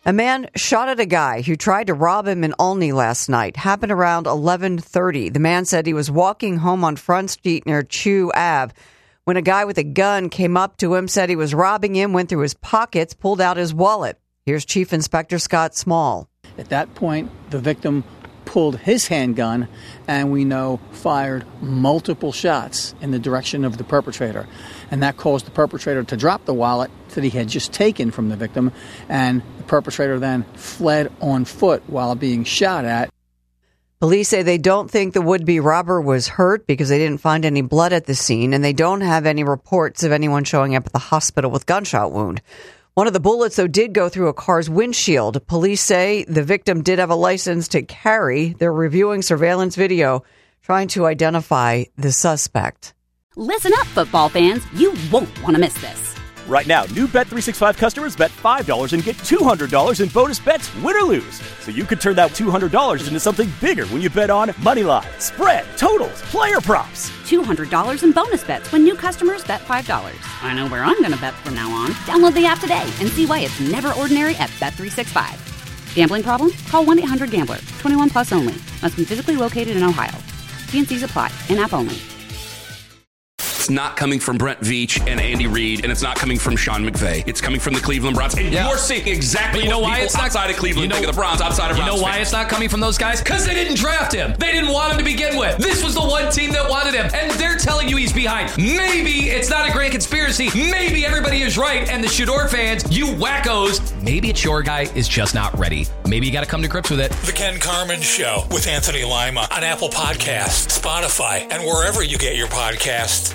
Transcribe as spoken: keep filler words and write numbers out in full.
A man shot at a guy who tried to rob him in Olney last night. Happened around eleven thirty. The man said he was walking home on Front Street near Chew Avenue when a guy with a gun came up to him, said he was robbing him, went through his pockets, pulled out his wallet. Here's Chief Inspector Scott Small. At that point, the victim pulled his handgun and we know fired multiple shots in the direction of the perpetrator. And that caused the perpetrator to drop the wallet that he had just taken from the victim. And the perpetrator then fled on foot while being shot at. Police say they don't think the would-be robber was hurt because they didn't find any blood at the scene, and they don't have any reports of anyone showing up at the hospital with gunshot wound. One of the bullets, though, did go through a car's windshield. Police say the victim did have a license to carry. They're reviewing surveillance video, trying to identify the suspect. Listen up, football fans. You won't want to miss this. Right now, new Bet three sixty-five customers bet five dollars and get two hundred dollars in bonus bets, win or lose. So you could turn that two hundred dollars into something bigger when you bet on money line, spread, totals, player props. two hundred dollars in bonus bets when new customers bet five dollars. I know where I'm going to bet from now on. Download the app today and see why it's never ordinary at Bet three sixty-five. Gambling problem? Call one eight hundred gambler. twenty-one plus only. Must be physically located in Ohio. T and C's apply. In-app only. It's not coming from Brent Veach and Andy Reid, and it's not coming from Sean McVay. It's coming from the Cleveland Browns. And yeah. You're seeing exactly you know what why people it's not, outside of Cleveland you know, think of the Browns, outside of You Browns know why fans. it's not coming from those guys? Because they didn't draft him. They didn't want him to begin with. This was the one team that wanted him, and they're telling you he's behind. Maybe it's not a grand conspiracy. Maybe everybody is right, and the Shador fans, you wackos, maybe it's your guy is just not ready. Maybe you got to come to grips with it. The Ken Carman Show with Anthony Lima on Apple Podcasts, Spotify, and wherever you get your podcasts.